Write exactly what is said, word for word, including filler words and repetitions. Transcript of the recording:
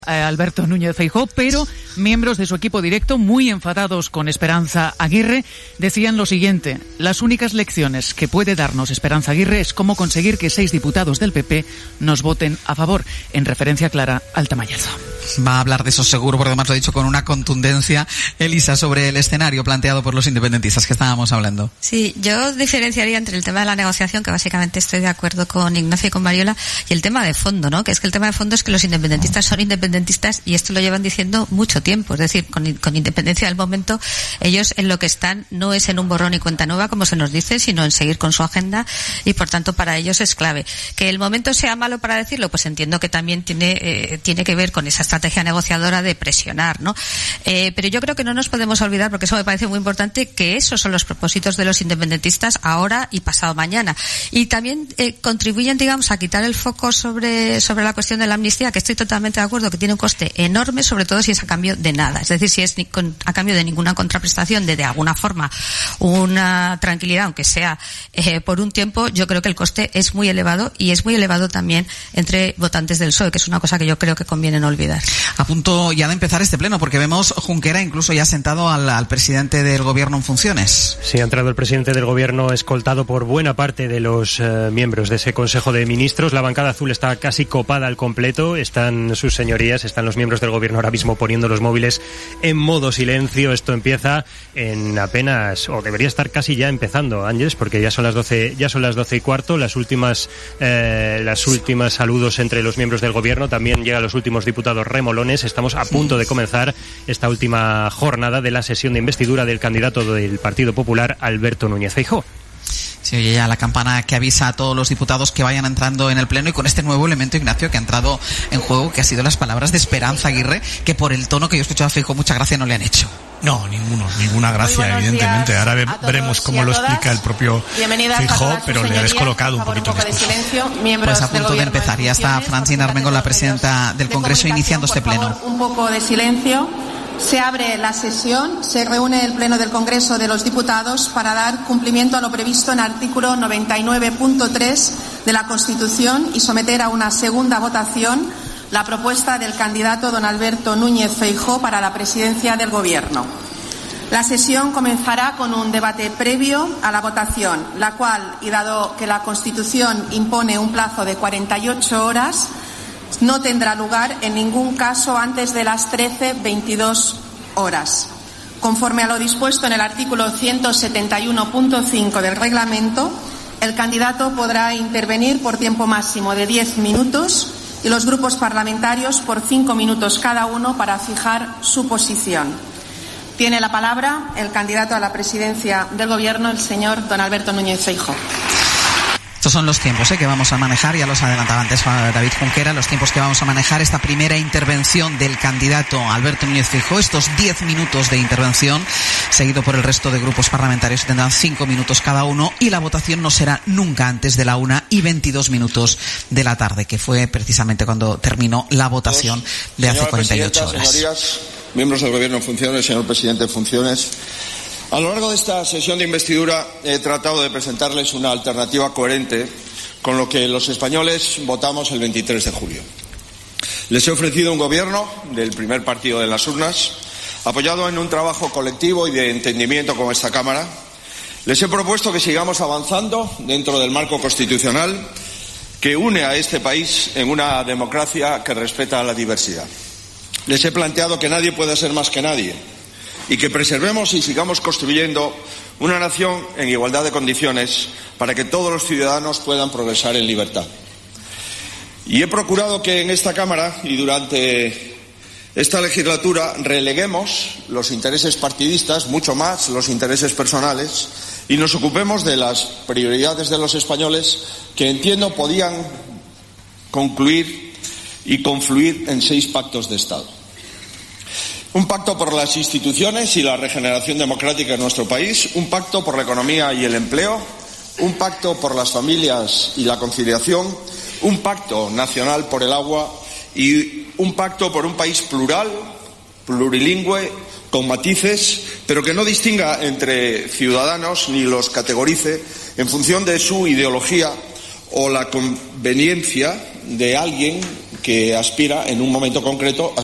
Alberto Núñez Feijóo, pero miembros de su equipo directo, muy enfadados con Esperanza Aguirre, decían lo siguiente: las únicas lecciones que puede darnos Esperanza Aguirre es cómo conseguir que seis diputados del P P nos voten a favor, en referencia clara al Tamallazo. Va a hablar de eso seguro, porque además lo ha dicho con una contundencia, Elisa, sobre el escenario planteado por los independentistas que estábamos hablando. Sí, yo diferenciaría entre el tema de la negociación, que básicamente estoy de acuerdo con Ignacio y con Mariola, y el tema de fondo, ¿no? Que es que el tema de fondo es que los independentistas son independentistas y esto lo llevan diciendo mucho tiempo. Es decir, con, con independencia del momento, ellos en lo que están no es en un borrón y cuenta nueva, como se nos dice, sino en seguir con su agenda, y por tanto para ellos es clave. Que el momento sea malo para decirlo, pues entiendo que también tiene, eh, tiene que ver con esa estrategia negociadora de presionar, ¿no? Eh, pero yo creo que no nos podemos olvidar, porque eso me parece muy importante, que esos son los propósitos de los independentistas ahora y pasado mañana. Y también eh, contribuyen, digamos, a quitar el foco sobre, sobre la cuestión de la amnistía, que estoy totalmente de acuerdo, que tiene un coste enorme, sobre todo si es a cambio de nada. Es decir, si es ni con, a cambio de ninguna contraprestación, de de alguna forma una tranquilidad, aunque sea eh, por un tiempo, yo creo que el coste es muy elevado, y es muy elevado también entre votantes del P S O E, que es una cosa que yo creo que conviene no olvidar. A punto ya de empezar este pleno, porque vemos Junquera incluso ya sentado al, al presidente del gobierno en funciones. Sí, ha entrado el presidente del gobierno escoltado por buena parte de los eh, miembros de ese Consejo de Ministros. La bancada azul está casi copada al completo. Están sus señorías, están los miembros del gobierno ahora mismo poniendo los móviles en modo silencio. Esto empieza en apenas, o debería estar casi ya empezando, Ángeles, porque ya son las doce, ya son las doce y cuarto. Las últimas, eh, las últimas saludos entre los miembros del gobierno. También llegan los últimos diputados remolones. Estamos a punto de comenzar esta última jornada de la sesión de investidura del candidato del Partido Popular, Alberto Núñez Feijóo. Se oye ya la campana que avisa a todos los diputados que vayan entrando en el pleno, y con este nuevo elemento, Ignacio, que ha entrado en juego, que ha sido las palabras de Esperanza Aguirre, que por el tono que yo he escuchado a Feijóo mucha gracia no le han hecho. No, ninguno, ninguna gracia, evidentemente. Ahora ve, veremos cómo lo explica el propio Feijóo, pero le ha descolocado un poquito el discurso. Pues a punto de empezar, ya está Francina Armengol, la presidenta del Congreso, iniciando este pleno. Un poco de silencio. Se abre la sesión, se reúne el Pleno del Congreso de los Diputados para dar cumplimiento a lo previsto en el artículo noventa y nueve punto tres de la Constitución y someter a una segunda votación la propuesta del candidato don Alberto Núñez Feijóo para la presidencia del Gobierno. La sesión comenzará con un debate previo a la votación, la cual, y dado que la Constitución impone un plazo de cuarenta y ocho horas, no tendrá lugar en ningún caso antes de las trece veintidós horas. Conforme a lo dispuesto en el artículo ciento setenta y uno punto cinco del reglamento, el candidato podrá intervenir por tiempo máximo de diez minutos y los grupos parlamentarios por cinco minutos cada uno para fijar su posición. Tiene la palabra el candidato a la presidencia del Gobierno, el señor don Alberto Núñez Feijóo. Estos son los tiempos ¿eh? que vamos a manejar, ya los adelantaba antes David Junquera, los tiempos que vamos a manejar esta primera intervención del candidato Alberto Núñez Feijóo, estos diez minutos de intervención, seguido por el resto de grupos parlamentarios, tendrán cinco minutos cada uno, y la votación no será nunca antes de la una y veintidós minutos de la tarde, que fue precisamente cuando terminó la votación de hace cuarenta y ocho horas. Señorías, miembros del Gobierno en funciones, señor presidente en funciones, a lo largo de esta sesión de investidura he tratado de presentarles una alternativa coherente con lo que los españoles votamos el veintitrés de julio. Les he ofrecido un gobierno del primer partido de las urnas, apoyado en un trabajo colectivo y de entendimiento con esta Cámara. Les he propuesto que sigamos avanzando dentro del marco constitucional que une a este país en una democracia que respeta la diversidad. Les he planteado que nadie puede ser más que nadie, y que preservemos y sigamos construyendo una nación en igualdad de condiciones para que todos los ciudadanos puedan progresar en libertad. Y he procurado que en esta Cámara y durante esta legislatura releguemos los intereses partidistas, mucho más los intereses personales, y nos ocupemos de las prioridades de los españoles, que entiendo podían concluir y confluir en seis pactos de Estado. Un pacto por las instituciones y la regeneración democrática en nuestro país, un pacto por la economía y el empleo, un pacto por las familias y la conciliación, un pacto nacional por el agua y un pacto por un país plural, plurilingüe, con matices, pero que no distinga entre ciudadanos ni los categorice en función de su ideología o la conveniencia de alguien que aspira en un momento concreto a